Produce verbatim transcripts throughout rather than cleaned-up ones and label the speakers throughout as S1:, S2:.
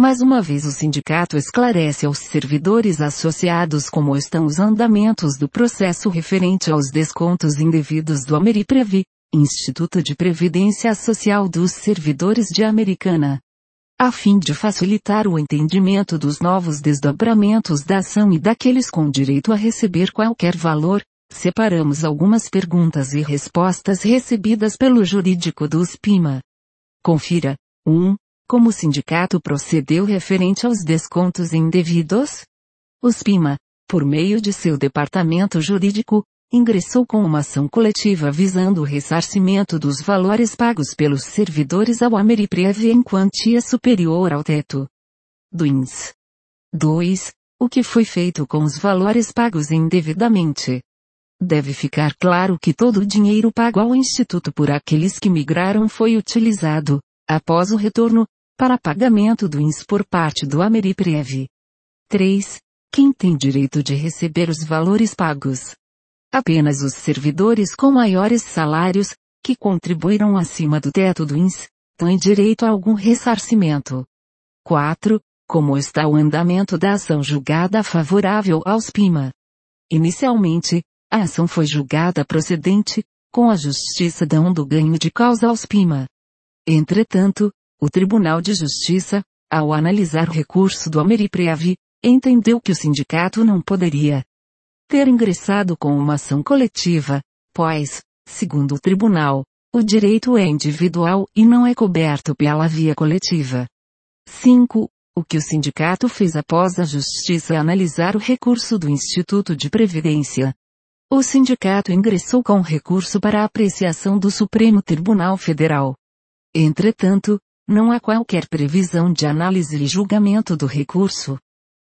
S1: Mais uma vez o sindicato esclarece aos servidores associados como estão os andamentos do processo referente aos descontos indevidos do Ameriprevi, Instituto de Previdência Social dos Servidores de Americana. A fim de facilitar o entendimento dos novos desdobramentos da ação e daqueles com direito a receber qualquer valor, separamos algumas perguntas e respostas recebidas pelo jurídico do SPIMA. Confira. um. Como o sindicato procedeu referente aos descontos indevidos? O SPIMA, por meio de seu departamento jurídico, ingressou com uma ação coletiva visando o ressarcimento dos valores pagos pelos servidores ao Ameriprev em quantia superior ao teto do I N S. dois. O que foi feito com os valores pagos indevidamente? Deve ficar claro que todo o dinheiro pago ao Instituto por aqueles que migraram foi utilizado, após o retorno, para pagamento do I N S por parte do Ameriprev. três. Quem tem direito de receber os valores pagos? Apenas os servidores com maiores salários, que contribuíram acima do teto do I N S, têm direito a algum ressarcimento. quatro. Como está o andamento da ação julgada favorável ao SPIMA? Inicialmente, a ação foi julgada procedente, com a justiça dando ganho de causa ao SPIMA. Entretanto, o Tribunal de Justiça, ao analisar o recurso do Ameriprev, entendeu que o sindicato não poderia ter ingressado com uma ação coletiva, pois, segundo o tribunal, o direito é individual e não é coberto pela via coletiva. cinco. O que o sindicato fez após a Justiça analisar o recurso do Instituto de Previdência? O sindicato ingressou com recurso para apreciação do Supremo Tribunal Federal. Entretanto, não há qualquer previsão de análise e julgamento do recurso.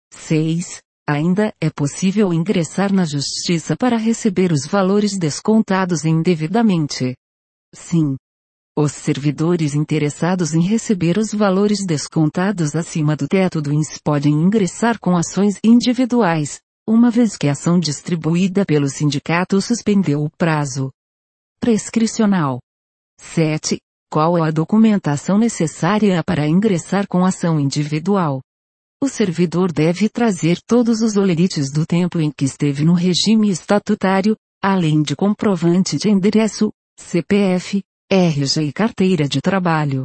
S1: seis. Ainda é possível ingressar na Justiça para receber os valores descontados indevidamente. Sim. Os servidores interessados em receber os valores descontados acima do teto do I N S podem ingressar com ações individuais, uma vez que a ação distribuída pelo sindicato suspendeu o prazo prescricional. sete. Qual é a documentação necessária para ingressar com ação individual? O servidor deve trazer todos os olerites do tempo em que esteve no regime estatutário, além de comprovante de endereço, C P F, R G e carteira de trabalho.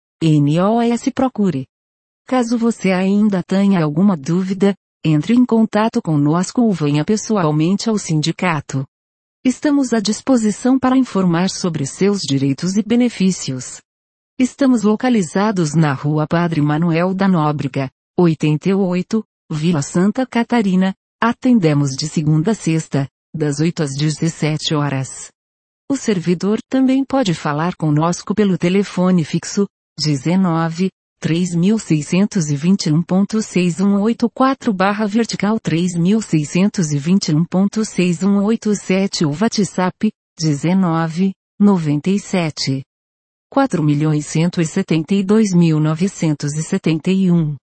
S1: N O S procure. Caso você ainda tenha alguma dúvida, entre em contato conosco ou venha pessoalmente ao sindicato. Estamos à disposição para informar sobre seus direitos e benefícios. Estamos localizados na Rua Padre Manuel da Nóbrega, oitenta e oito, Vila Santa Catarina. Atendemos de segunda a sexta, das oito às dezessete horas. O servidor também pode falar conosco pelo telefone fixo, dezenove, três mil seiscentos e vinte e um ponto seis um oito quatro barra vertical três mil seiscentos e vinte e um ponto seis um oito sete ou WhatsApp, dezenove, noventa e sete, quatro milhões cento e setenta e dois mil novecentos e setenta e um.